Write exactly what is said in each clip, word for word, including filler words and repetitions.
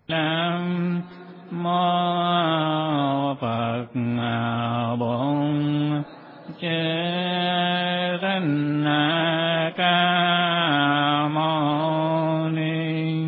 Nam mô Phật Bổn Chế Tinh Ca Mâu Ni.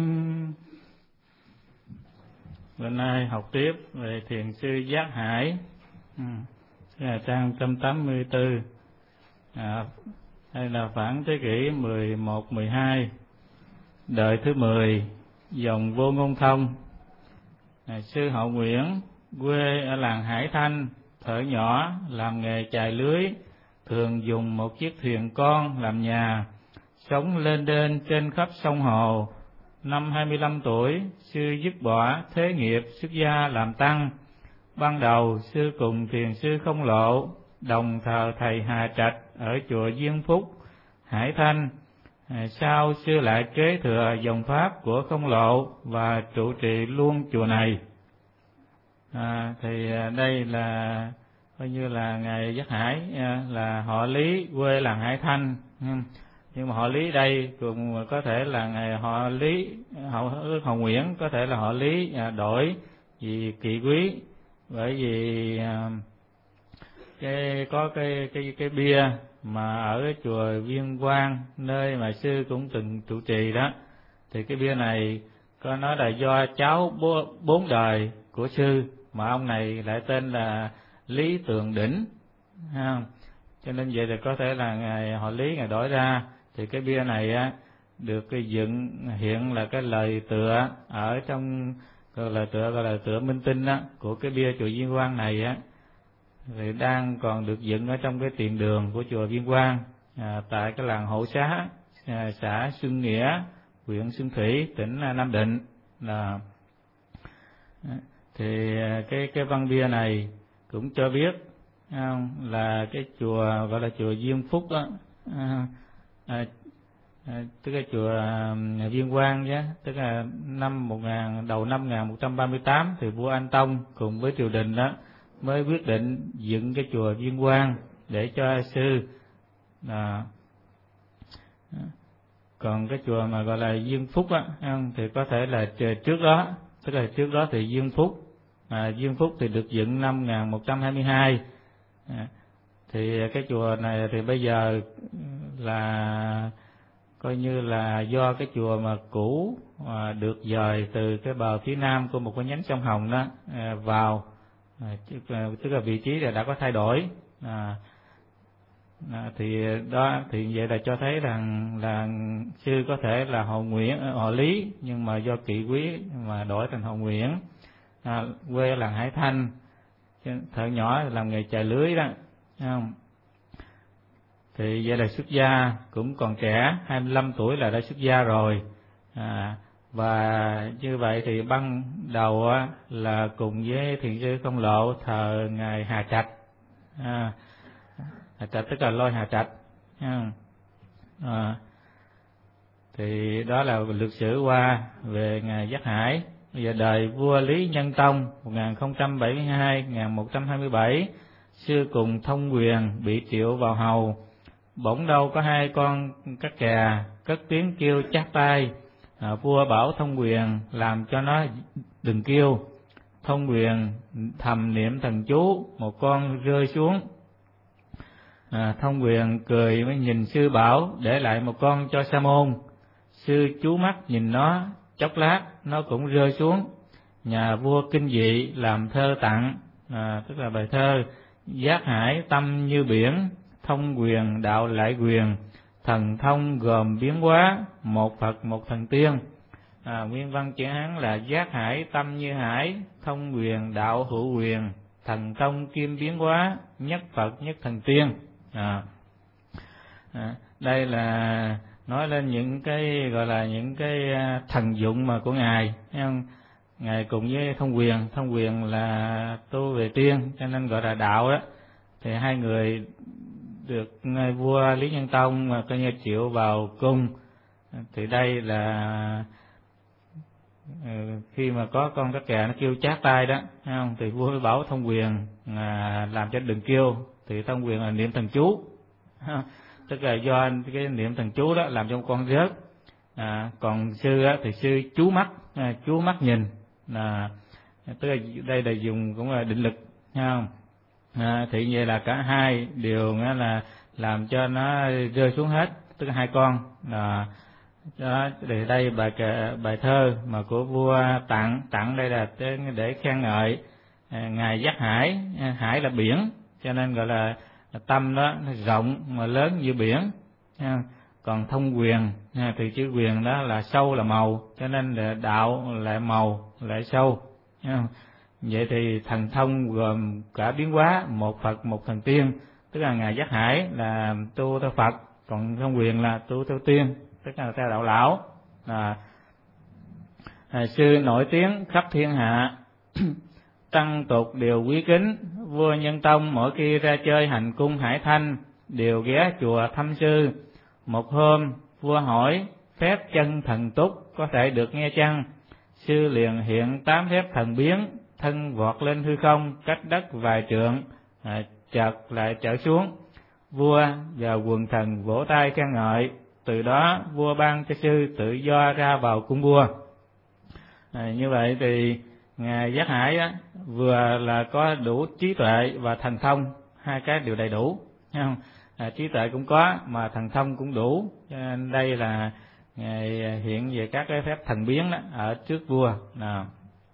Bữa nay học tiếp về Thiền sư Giác Hải, là trang một trăm tám mươi tư, à, đây là khoảng thế kỷ mười một mười hai, đời thứ mười, dòng Vô Ngôn Thông. À, sư Hậu Nguyễn, quê ở làng Hải Thanh, thuở nhỏ làm nghề chài lưới, thường dùng một chiếc thuyền con làm nhà, sống lên đên trên khắp sông hồ. Năm hai mươi lăm tuổi, sư dứt bỏ thế nghiệp xuất gia làm tăng. Ban đầu sư cùng thiền sư Không Lộ đồng thờ thầy Hà Trạch ở chùa Diên Phúc, Hải Thanh. À, sau sư lại kế thừa dòng pháp của Không Lộ và trụ trì luôn chùa này. À, thì đây là coi như là ngài Giác Hải, là họ Lý, quê làng Hải Thanh, nhưng mà họ Lý đây cũng có thể là ngài họ Lý họ họ Nguyễn, có thể là họ Lý đổi vì Kỵ Quý, bởi vì cái có cái cái cái bia mà ở chùa Viên Quang, nơi mà sư cũng từng trụ trì đó, thì cái bia này có nói là do cháu bốn đời của sư, mà ông này lại tên là Lý Tường Đỉnh, ha. Cho nên vậy thì có thể là ngài họ Lý ngài đổi ra. Thì cái bia này á được cái dựng hiện là cái lời tựa ở trong, gọi là tựa gọi là tựa minh tinh á của cái bia chùa Viên Quang này á, thì đang còn được dựng ở trong cái tiền đường của chùa Viên Quang, à, tại cái làng Hộ Xá, à, xã Xuân Nghĩa, huyện Xuân Thủy, tỉnh Nam Định. Là thì cái cái văn bia này cũng cho biết không, là cái chùa gọi là chùa Diên Phúc đó, à, à, à, tức là chùa à, Viên Quang nhé, tức là năm một ngàn đầu năm một nghìn một trăm ba mươi tám thì vua Anh Tông cùng với triều đình đó mới quyết định dựng cái chùa Viên Quang để cho sư. À, còn cái chùa mà gọi là Diên Phúc á, thì có thể là trước đó, tức là trước đó thì Diên Phúc, à, Diên Phúc thì được dựng năm một nghìn một trăm hai mươi hai. À, thì cái chùa này thì bây giờ là coi như là do cái chùa mà cũ à, được dời từ cái bờ phía nam của một cái nhánh sông Hồng đó à, vào, à, tức là vị trí là đã có thay đổi. À, à, thì đó thì vậy là cho thấy rằng là sư có thể là họ Nguyễn, họ Lý, nhưng mà do Kỵ Quý mà đổi thành họ Nguyễn. À, quê ở làng Hải Thanh, thời nhỏ làm nghề chài lưới đó, không? Thì vậy là xuất gia cũng còn trẻ, hai mươi lăm tuổi là đã xuất gia rồi. À, và như vậy thì ban đầu á, là cùng với thiền sư Không Lộ thờ ngài Hà Trạch, à, Hà Trạch tức là Lôi Hà Trạch. À, thì đó là lược sử qua về ngài Giác Hải. Bây giờ đời vua Lý Nhân Tông một nghìn không trăm bảy mươi hai đến một nghìn một trăm hai mươi bảy, sư cùng Thông Quyền bị triệu vào hầu. Bỗng đâu có hai con cá kè cất tiếng kêu chát tai. À, vua bảo Thông Quyền làm cho nó đừng kêu. Thông Quyền thầm niệm thần chú, một con rơi xuống. À, Thông Quyền cười mới nhìn sư bảo để lại một con cho Sa môn. Sư chú mắt nhìn nó chốc lát, nó cũng rơi xuống. Nhà vua kinh dị làm thơ tặng, à, tức là bài thơ: Giác Hải tâm như biển, Thông Quyền đạo lại quyền, thần thông gồm biến hóa, một Phật một thần tiên. À, nguyên văn chữ Hán là Giác Hải tâm như hải, Thông Quyền đạo hữu quyền, thần thông kim biến hóa, nhất Phật nhất thần tiên. À, à, đây là nói lên những cái gọi là những cái thần dụng mà của ngài, thấy không? Ngài cùng với Thông Quyền, Thông Quyền là tu về tiên cho nên gọi là đạo đó. Thì hai người được ngài vua Lý Nhân Tông mà coi như triệu vào cung. Thì đây là khi mà có con cá kè nó kêu chát tai đó, thấy không? Thì vua mới bảo Thông Quyền à, làm cho đừng kêu. Thì Thông Quyền là niệm thần chú, tức là do cái niệm thần chú đó làm cho con rớt. À, còn sư á, thì sư chú mắt, à, chú mắt nhìn, là tức là đây là dùng cũng là định lực, thấy không? À, thì vậy là cả hai đều nghĩa là làm cho nó rơi xuống hết, tức là hai con là đó. Thì đây bài kệ, bài thơ mà của vua tặng tặng đây là để khen ngợi à, ngài Giác Hải. Hải là biển, cho nên gọi là tâm đó nó rộng mà lớn như biển. Còn thông quyền thì chữ quyền đó là sâu là màu, cho nên là đạo lại màu lại sâu. Vậy thì thần thông gồm cả biến hóa, một Phật một thần tiên, tức là ngài Giác Hải là tu theo Phật, còn thông quyền là tu theo tiên, tức là theo đạo lão. À, à, sư nổi tiếng khắp thiên hạ, tăng tục đều quý kính. Vua Nhân Tông mỗi khi ra chơi hành cung Hải Thanh đều ghé chùa thăm sư. Một hôm vua hỏi phép chân thần túc có thể được nghe chăng? Sư liền hiện tám phép thần biến, thân vọt lên hư không cách đất vài trượng, à, chợt lại trở xuống. Vua và quần thần vỗ tay khen ngợi. Từ đó vua ban cho sư tự do ra vào cung vua. À, như vậy thì ngài Giác Hải á, vừa là có đủ trí tuệ và thần thông, hai cái đều đầy đủ, thấy không? À, trí tuệ cũng có mà thần thông cũng đủ, cho nên đây là ngài hiện về các cái phép thần biến đó ở trước vua. Nào,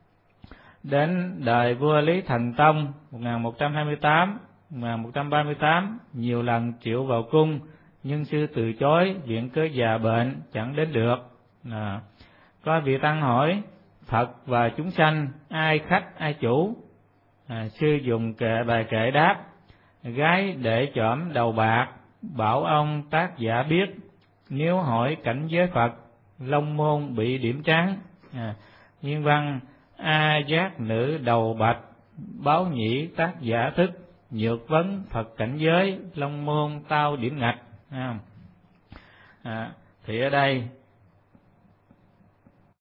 đến đời vua Lý Thần Tông một nghìn một trăm hai mươi tám một nghìn một trăm ba mươi tám, nhiều lần triệu vào cung, nhưng sư từ chối viện cớ già bệnh chẳng đến được. À, có vị tăng hỏi Phật và chúng sanh ai khách ai chủ? À, sư dùng kệ bài kệ đáp: gái để chỏm đầu bạc, bảo ông tác giả biết, nếu hỏi cảnh giới Phật, long môn bị điểm trắng. À, nguyên văn: a giác nữ đầu bạch, báo nhĩ tác giả thức, nhược vấn Phật cảnh giới, long môn tao điểm ngạch. À, à, thì ở đây